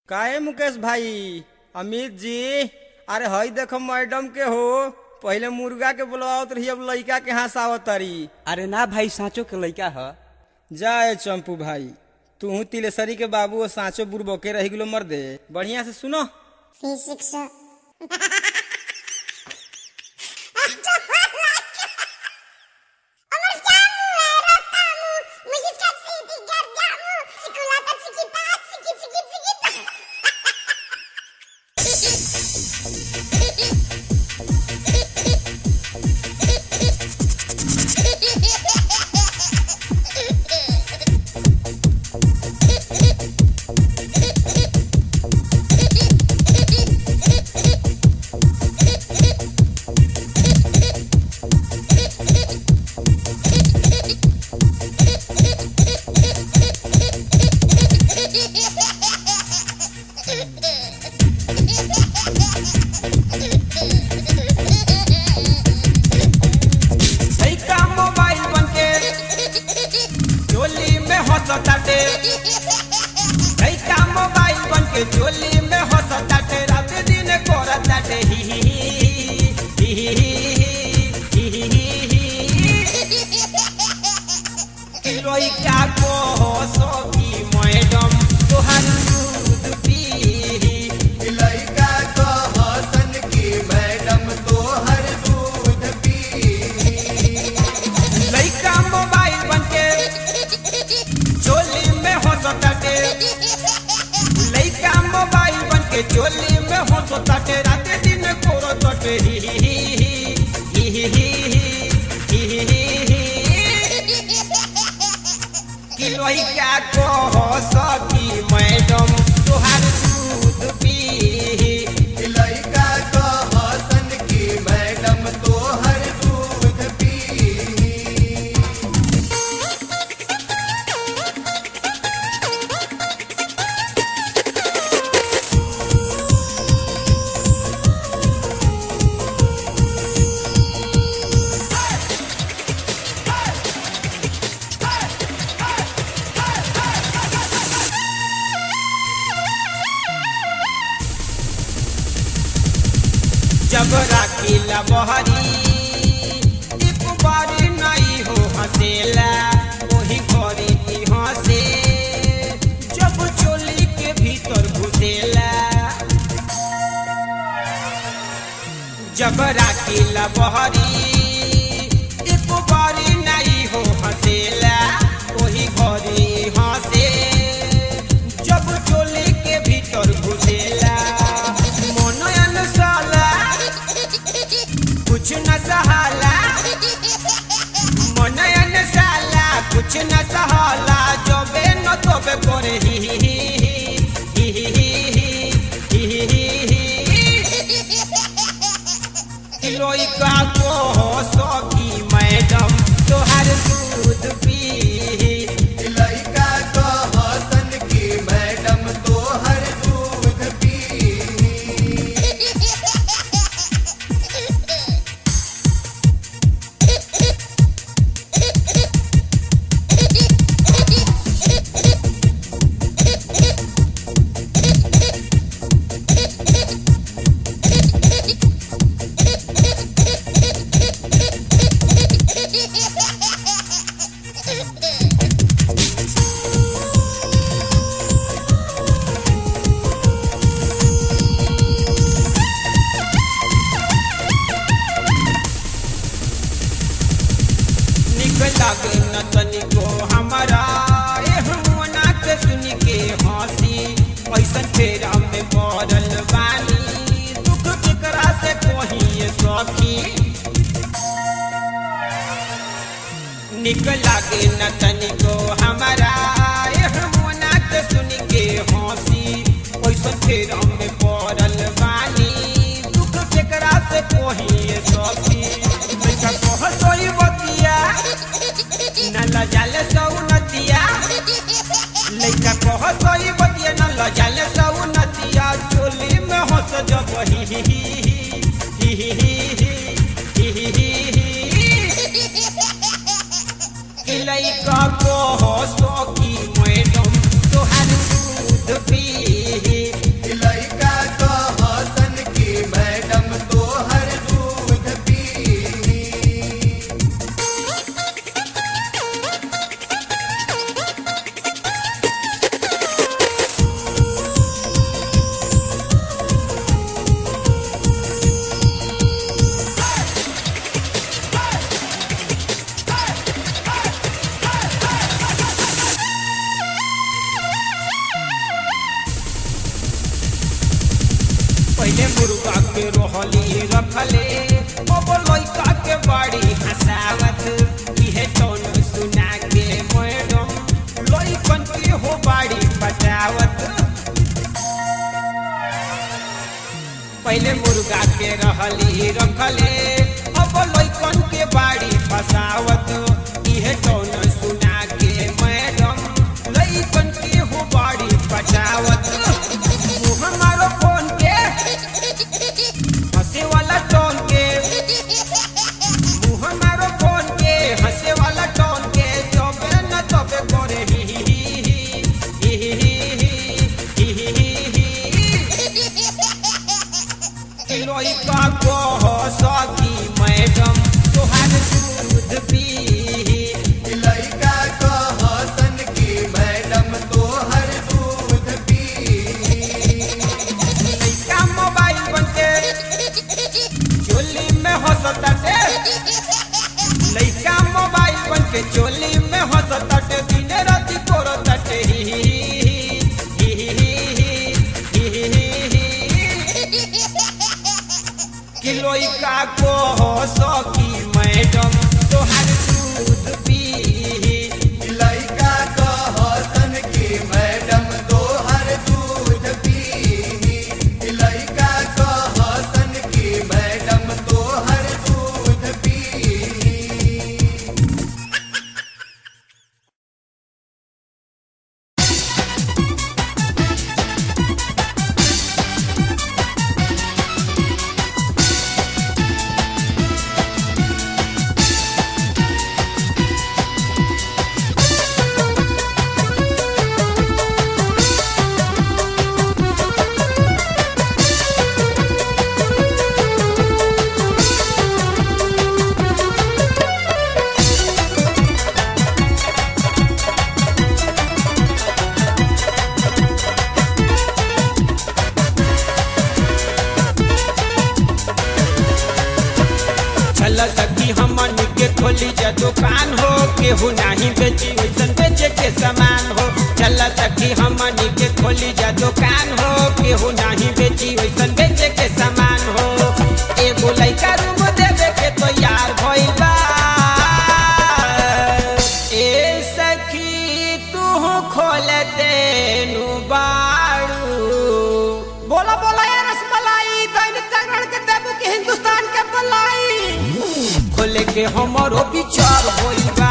काहे मुकेश भाई अमित जी। अरे हई देखो मैडम के हो पहले मुर्गा के बुलावत रही अब लइका के हाथ आवत तारी। अरे ना भाई साँचो के लइका ह। जाए चंपू भाई तू तिलेसरी के बाबू और साँचो बुरबके रही गिलो मर दे। बढ़िया से सुनो चोली में हंसताटे रात दिन करताटे लइका को सखी मैडम तोहार दूध पी। लइका को हसन की मैडम तोहर दूध पी। लइका मोबाइल बनके चोली में हंसताटे लइका मोबाइल बनके चोली में हंसताटे रात दिन करताटे लइका को सखी मैडम तोहार दूध पी। लइका को हसन की मैडम तोहर दूध पी। जब राखीला बहरी एक बारी नहीं हो हंसेला वही घरी की हंसे जब चोली के भीतर घुसेला। जब राखीला बहरी एक बारी नहीं हो हंसेला वही घरी हंसे जब चोली के भीतर घुसेला। कुछ न सहाला मनयन साला कुछ न सहाला जबे न तबे करे लइका को सखी मैडम तोहार दूध पी। लइका को हसन की मैडम तोहर दूध पी। लागे न तनिको हमारा होना के सुन के हंसी ऐसन फेरा में पड़ल बानी दुख केकरा से कही सखी। निक लागे न तनिको हमारा होना के सुन के हंसी ऐसन फेरा में पड़ल बानी दुख केकरा से कही सखी। कहतोई बतिया न लजाले सौनतिया लइका कहतोई बतिया न लजाले सौनतिया चोली में हंस जब लइका को सखी मैडम तोहार दूध पी। पहले मुर्गा के रोहली रखले अब लइका के बाड़ी हंसावत इहे टोन सुना के मैडम लइकन के हो बाड़ी बचावत पहले मुर्गा के रहली रखले अब लइकन के बाड़ी फसावत इहे टोन सुना के मैडम लइकन के हो बाड़ी बचावत हमारो फोन के हंसे वाला टोन के हमारो फोन के हंसे वाला टोन के तबे न तबे करे लइका कह सकी मैडम तोहार दूध पी लइका कह सन की मैडम तोहर दूध पी लइका मोबाइल बनके चोली में हंसताटे लइका मोबाइल बनके चोली में हंसताटे दिन राति करताटे कि लइका कह सकी मैडम तोहार दूध पी लइका कह सन की मैडम तोहर दूध पी लइका कह सन की मैडम तोहर दूध पी चल सकी हमन के खोली जा दुकान हो केहू नहीं बेची वैसन बेचे के सामान हो चल सकी हमन के खोली जा दुकान हो केहू नहीं बेची वैसन बेचे के सामान हो एगो लइका रूम देवे के तो यार भइल बा ए सखी तू खोलते नु बाड़ू बोला बोला ये रसमलाई दैनिक जागरण के देबू के हिंदुस्तान के बलाई खोले के हमरो विचार होइल बा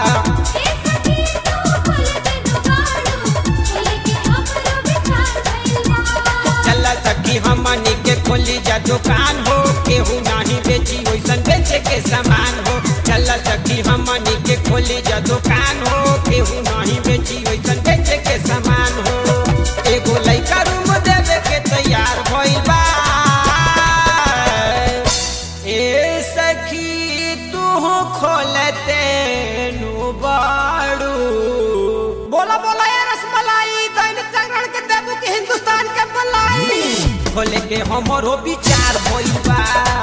चल सकी हमनी के खोली जा दुकान हो केहू नहीं बेची वैसन बेचे के सामान हो चल सकी हमनी के खोली जा दुकान हो केहू नहीं बेची वैसन बेचे के सामान हो एगो लइका रूम देवे के तैयार भइल बा ए सखी तू खोलते नु बाड़ू बोला बोला ये रसमलाई दैनिक जागरण के देबू के हिंदुस्तान के बलाई खोले के हमरो विचार भइल बा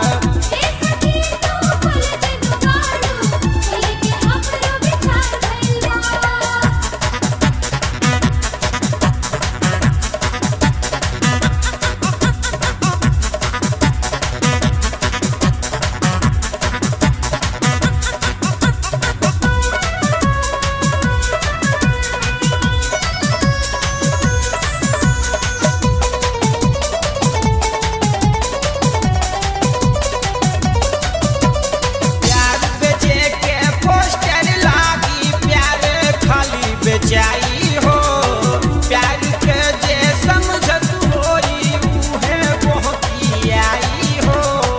बेचाई हो प्यार के जे समझत होई उहे बहकियाई हो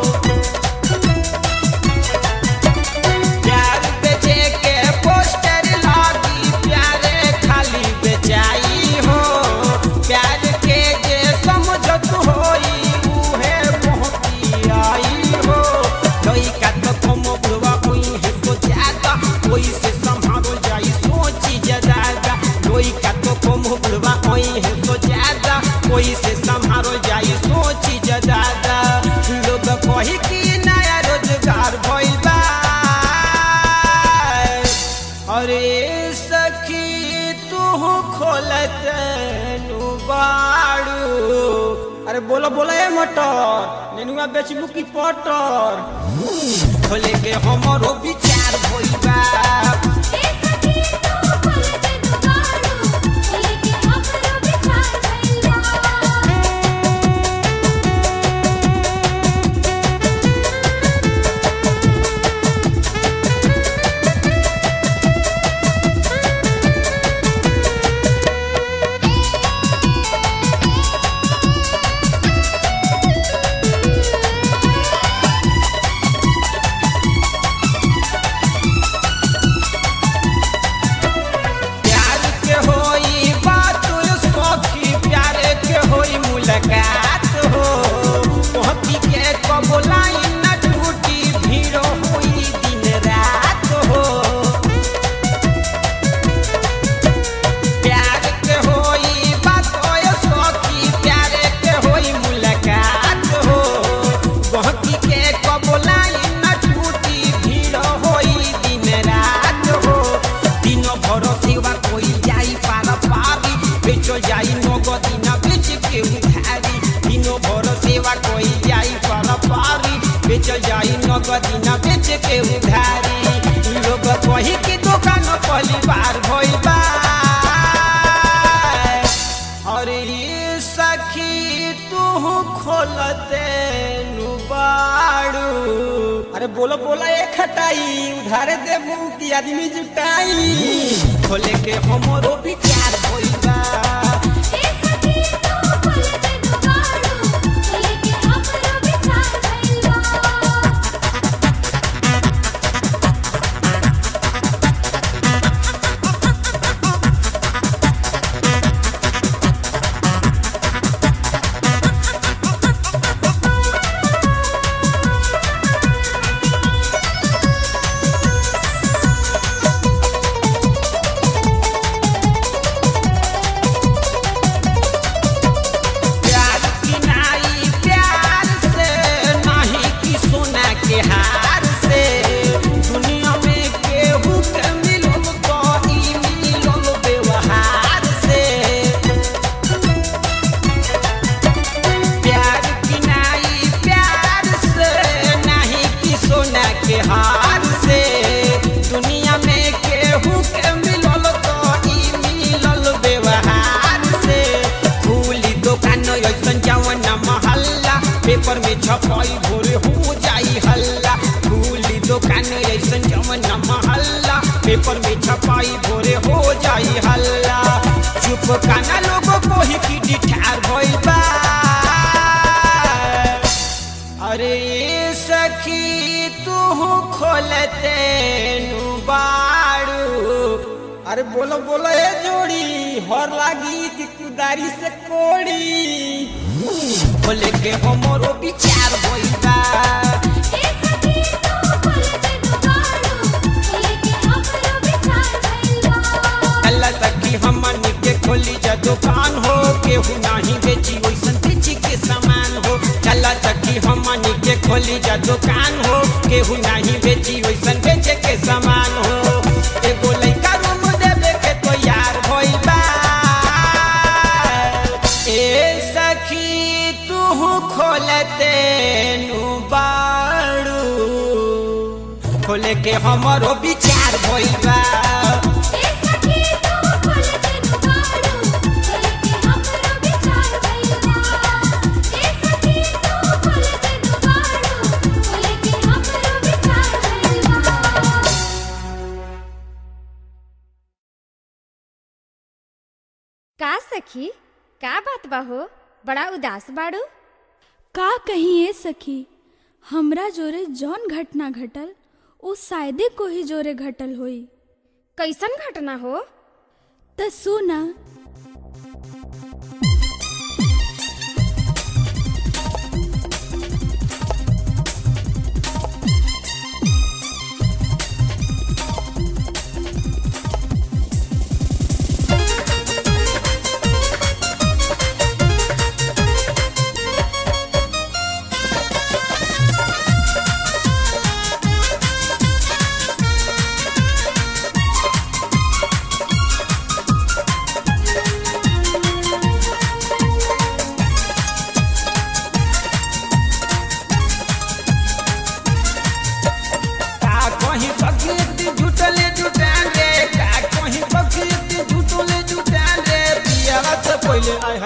प्यार बेचे के पोस्टर लागी प्यारे खाली बेचाई हो प्यार के जे समझत होई उहे बहकियाई हो लइका तो कम बुढ़वा कोई है तो ज्यादा कोई से संभालो जाई सोची ज्यादा कोई का तो कम बुढ़वा कोई है तो ज्यादा कोई से संभालो जाई सोची ज्यादा लोग कही कि नया रोजगार भइल बा अरे सखी तू खोलत नु बाड़ू अरे बोलो बोलो ए मटर नेनुआ बेचबू की पटर खोले के हमरो विचार भइल बा बेचल जाई नगदीना बेच के उधारी लोग कही की दुकान पहली बार भइल बा अरे सखी तू खोलते नुबाड़ू अरे बोलो बोला एक खटाई उधारे देबू की आदमी जुटाई खोले के हमरो विचार भइल बा पेपर में छपाई भोरे हो जाई हल्ला खुली दुकान ऐसन जमन महल्ला पेपर में छपाई भोरे हो जाई हल्ला चुप काना लोगों को ही की डिठार भइल बा अरे सखी तू खोलते नुबाड़ू अरे बोलो बोलो ए जोड़ी हर लागी कि कुदारी से कोड़ी खोले के हमरो विचार भइल बा ए सखी तू खोलते नुबाड़ू खोले के हमरो विचार भइल बा अल्लाह सखी हमनी के खोली जा दुकान हो केहू नाही बेची ओइसन बेची के सामान हो चला सखी हमनी के खोली जा दुकान हो केहू नाही बेची ओइसन बेचे के सामान हो एगो लइका रूम देबे के तो यार भइल बा ए सखी खोलते नुबाड़ू खोले के हमरो विचार भइल बा ए सखी तू खोलते नुबाड़ू खोले के हमरो विचार भइल बा ए सखी तू खोलते नुबाड़ू खोले के हमरो विचार भइल बा का सखी का बात बा हो बड़ा उदास बाड़ू का कहीं ए सखी हमरा जोरे जौन घटना घटल उ शायदे को ही जोरे घटल होई कैसन घटना हो त सुना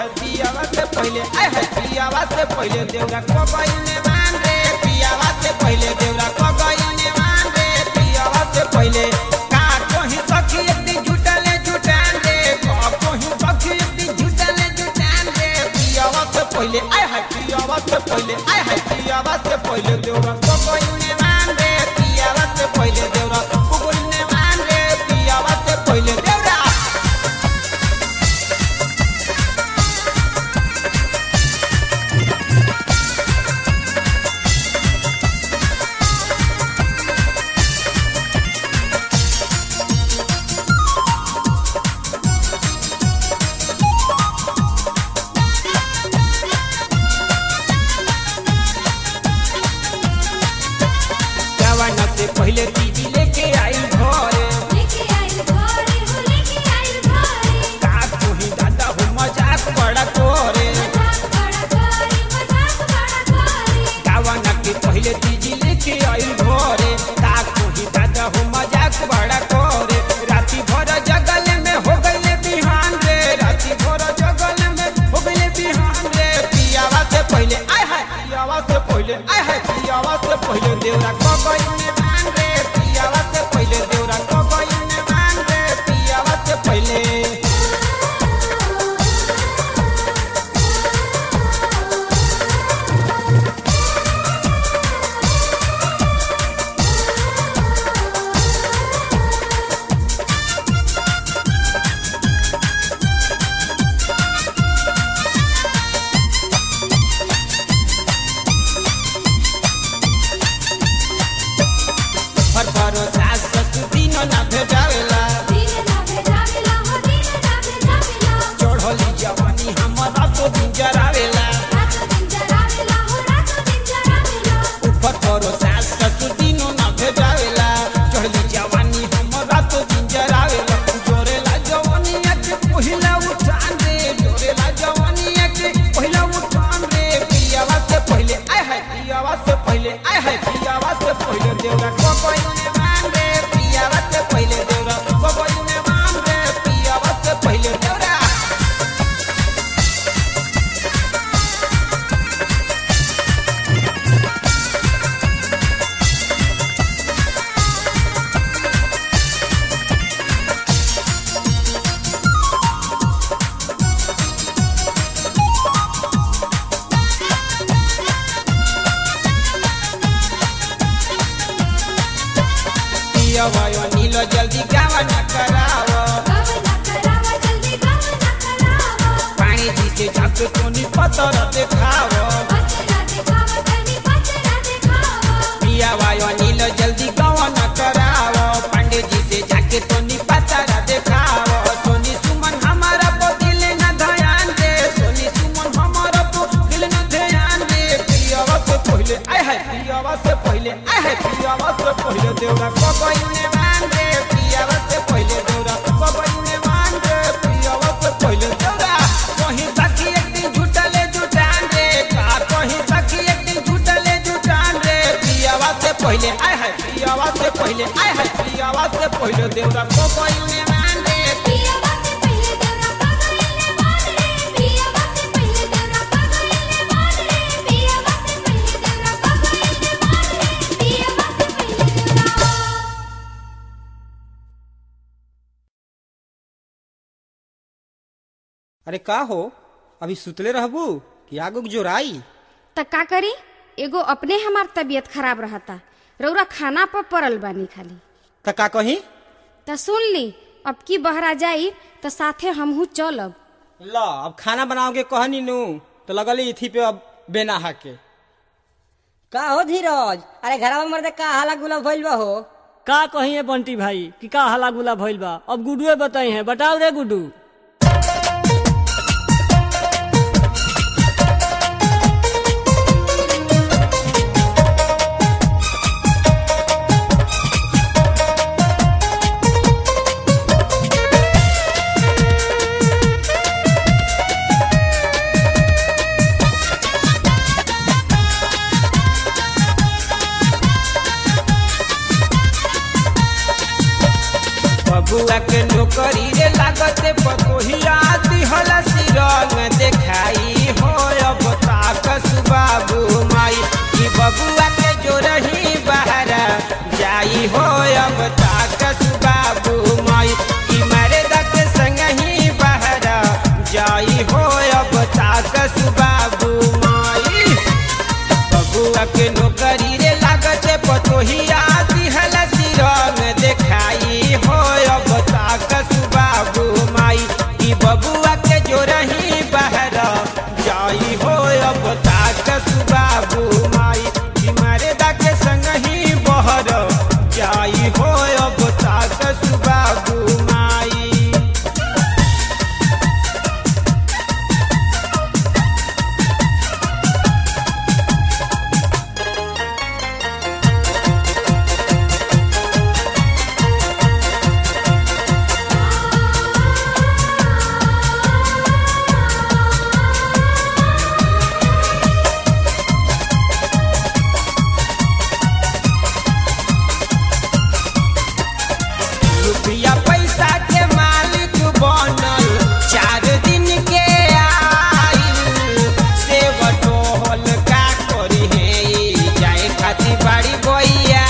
पियावा से पहले आय है पियावा से पहले देवरा को गइने मान रे पियावा से पहले देवरा को गइने मान रे पियावा से पहले का कोही सखी एक दिन झूठले झूठान रे कोही सखी एक दिन झूठले झूठान रे पियावा से पहले आय है पियावा से पहले आय है पियावा से पहले देवरा को गइने मान रे पियावा से पहले देवरा को गइने मान रे पियावा से पहले देवरा से पहले दीदी लेके आई घरे का कोही दादा हो मजाक बड़ा करे गावाना के पहले दीदी लेके आई घरे का कोही दादा हो मजाक बड़ा करे राती भर जगल में हो गइले बिहान रे राती भर जगल में हो गइले बिहान रे पियावा से पहले आय है पियावा से पहले आय है पियावा से पहले देवरा को गइने मान रे पियावा से पहले देवरा को गइने मान रे पियावा से पहले सास ससुर दिन ना भेजावेला चढ़ली जवानी हमारा तो दिन जरावेला ऊपर करो सास ससुर दिन ना भेजावेला चढ़ली जवानी हमारा तो दिन जरावेला जोरेला जवानी के पहिला उठान रे जोरेला जवानी के पहिला उठान रे पियावा से पहले आय है पियावा से पहले आय है पियावा से पहले देवरा को गइने मान रे पियावा से पहले देवरा को गइने मान रे पियावा से पहले देवरा पियावा नीलो जल्दी गावा न करावो पानी जी से जाके कोनी पतर देखावो पियावा नीलो जल्दी गावा न करावो पांडे जी से जाके कोनी पतर देखावो सोनी सुमन हमारा को दिल न ध्यान दे सोनी सुमन हमारा को दिल न ध्यान दे पियावा से पहले आय है पियावा से पहले आय है पियावा से पहले देवरा को गइने मान रे पियावा से पहले देवरा को गइने मान रे पियावा से पहले देवरा कहीं सखी एक दिन झूठले झूठान रे का कहीं सखी एक दिन झूठले झूठान रे पियावा से पहले आय है पियावा से पहले आय है पियावा से पहले देवरा को गइने मान रे पियावा से पहले देवरा को गइने मान रे पियावा से पहले देवरा को गइने मान रे पियावा से पहले देवरा को गइने मान रे पियावा से पहले देवरा अरे का हो अभी सुतले रहबू कि आगो जोराई त का करी एगो अपने हमार तबीयत खराब रहता रौरा खाना पर पड़ल बानी खाली त का कही त सुन ली अब की बहरा जाई त साथे हमहू चलब ला अब खाना बनाओगे कहनी नु तो लगली इथी पे अब बेना हाके का हो धीरज अरे घरवा में मर्दे का हाला गुला भइल बा हो का कहिए बंटी भाई कि का हला गुला भइल बा अब गुडुए बताई है बताओ रे गुडू बबुआ के नौकरी रे लागते पतोहिया दिहला सिरंग देख जाई हो अब ताकस बाबू माई। बबुआ के नौकरी रे लागत पतोहिया दिहल सिरंग देखाई हो अब ताकस बाबू माई। ई बबुआ के जोरही बहर जाई हो अब ताकस बाबू माई। ई मर्दा के संग ही बहर जाई हो अब ताकस बाबू माई। रुपया पैसा के मालिक बनल 4 दिन के आइल से बटोहल का करी है जाए खाती बाड़ी बोइया।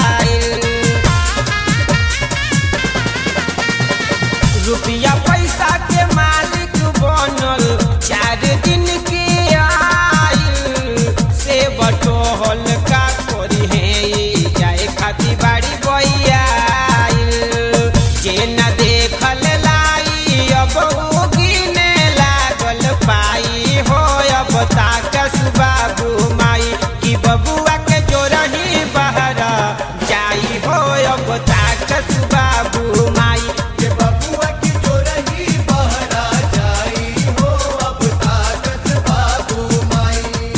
रुपया पैसा के मालिक बनल 4 दिन के आइल से बटोहल का करी है जाए खाती बाड़ी बोइया। जे न देखल लाई अब गिने लागल पाई हो अब ताकस बाबू माई। कि बबुआ के जोरही बहरा जाई हो अब ताकस बाबू माई। के बबुआ की जोरही बहरा जाई हो अब ताकस बाबू माई।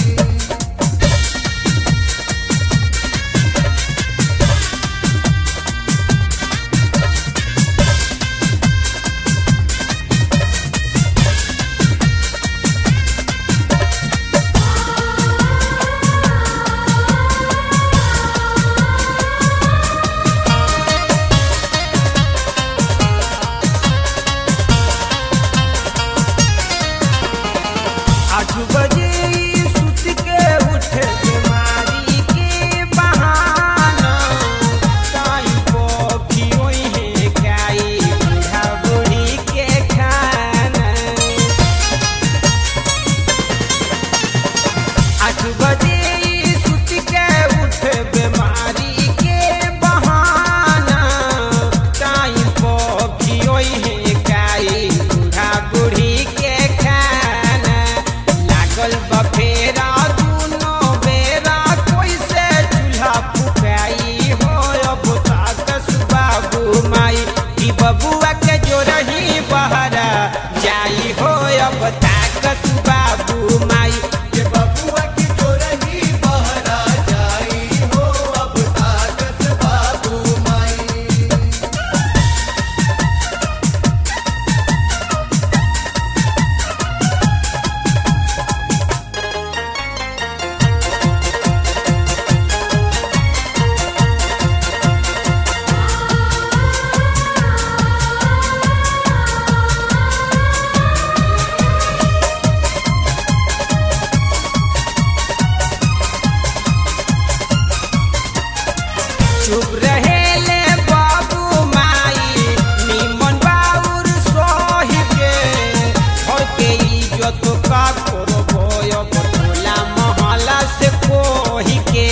आठ बजे सुत के उठे बीमारी के बहाना ताई पोखी ओई है खाई बूढ़ा बूढ़ी के खाना। 8 बजे सुत के उठे बीमारी के बहाना ताई पोखी ओई है खाई बूढ़ा बूढ़ी के खाना। लागल बफेरा दूनो बेरा कोई से चूल्हा फुकाई हो अब ताकस बाबू माई। ई बबुआ के जोरही बहरा जाई हो अब ताकस बाबू माई। के बबुआ की जोरही बहरा जाई हो अब ताकस बाबू माई। चुप रहेले बाबू माई निमन बाउर सोही के घर के इज्जत का करबो अब टोला मोहल्ला से कोही के।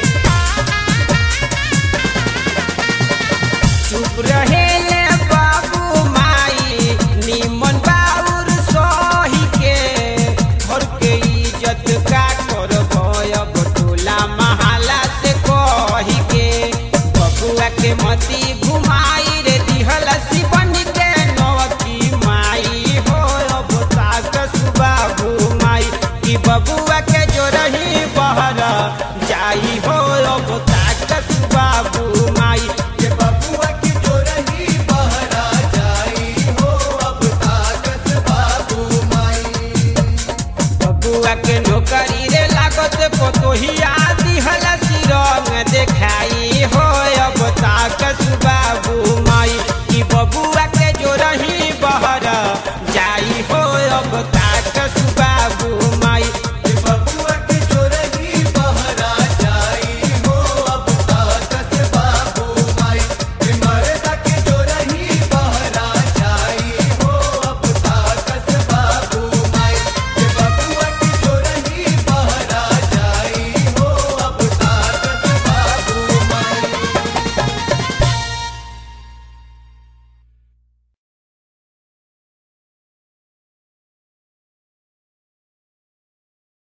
चुप रहेले बाबू माई निमन बाउर सोही के घर के इज्जत का करबो अब टोला मोहल्ला से कोही के। बबुआ के मती घुमाई रे दिहल शिवन के नौकी माई हो अब ताकस बाबू माई। कि बबुआ के जोरही बहरा जाई हो अब ताकस बाबू माई। के बबुआ की जोरही बहरा जाई हो अब ताकस बाबू माई। बबुआ के नौकरी रे लागत पतोहिया दिहल सिरंग देखाई हो अब ताकस बाबू माई। कि बबुआ के जोरही बहरा जाई हो अब ताकस